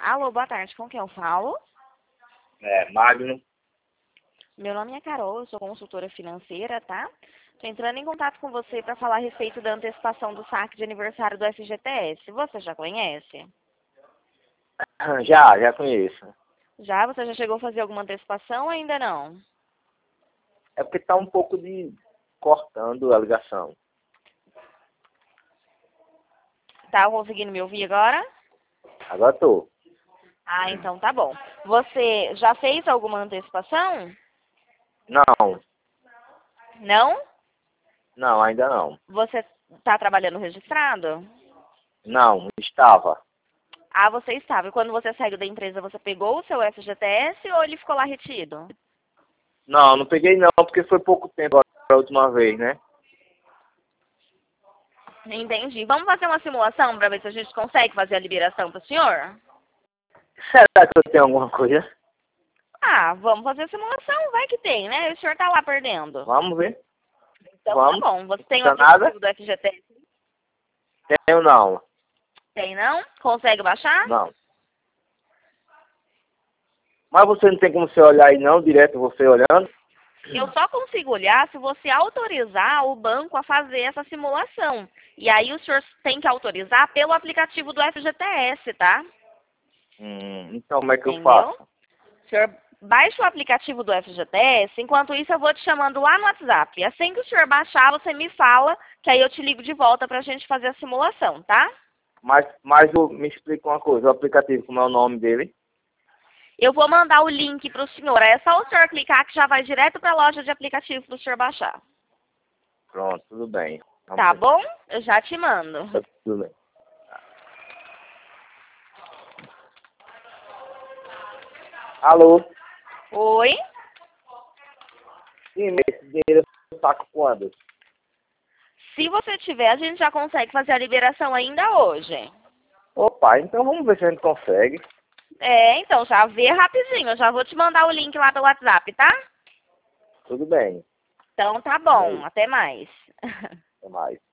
Alô, boa tarde. Com quem eu falo? Magno. Meu nome é Carol, eu sou consultora financeira, tá? Tô entrando em contato com você para falar a respeito da antecipação do saque de aniversário do FGTS. Você já conhece? Já conheço. Já? Você já chegou a fazer alguma antecipação ou ainda não? É porque tá um pouco de cortando a ligação. Tá conseguindo me ouvir agora? Agora tô. Ah, então tá bom. Você já fez alguma antecipação? Não, Não? não, ainda não. Você tá trabalhando registrado? Não, estava. Ah, você estava. E quando você saiu da empresa, você pegou o seu FGTS ou ele ficou lá retido? Não peguei não, porque foi pouco tempo agora a última vez, né? Entendi. Vamos fazer uma simulação para ver se a gente consegue fazer a liberação para o senhor? Será que eu tenho alguma coisa? Ah, vamos fazer a simulação, vai que tem, né? O senhor tá lá perdendo. Vamos ver. Então tá Vamos. bom. Você Não tem o custa nada? aplicativo do FGTS? Tenho não. Tem, não? Consegue baixar? Não. Mas você não tem como você olhar aí não, direto você olhando? Eu só consigo olhar se você autorizar o banco a fazer essa simulação. E aí o senhor tem que autorizar pelo aplicativo do FGTS, tá? Então como é que eu Entendeu? faço? O senhor baixa o aplicativo do FGTS, enquanto isso eu vou te chamando lá no WhatsApp. Assim que o senhor baixar, você me fala, que aí eu te ligo de volta pra gente fazer a simulação, tá? Me explica uma coisa, o aplicativo, como é o nome dele? Eu vou mandar o link pro senhor. É só o senhor clicar que já vai direto pra loja de aplicativo pro senhor baixar. Pronto, tudo bem. Tá bom? Eu já te mando. Tudo bem. Alô? Oi? Sim, mas esse dinheiro eu saco quando? Se você tiver, a gente já consegue fazer a liberação ainda hoje. Opa, então vamos ver se a gente consegue. É, então, já vê rapidinho. Eu já vou te mandar o link lá pelo WhatsApp, tá? Tudo bem. Então tá E bom. aí, Até mais. até mais.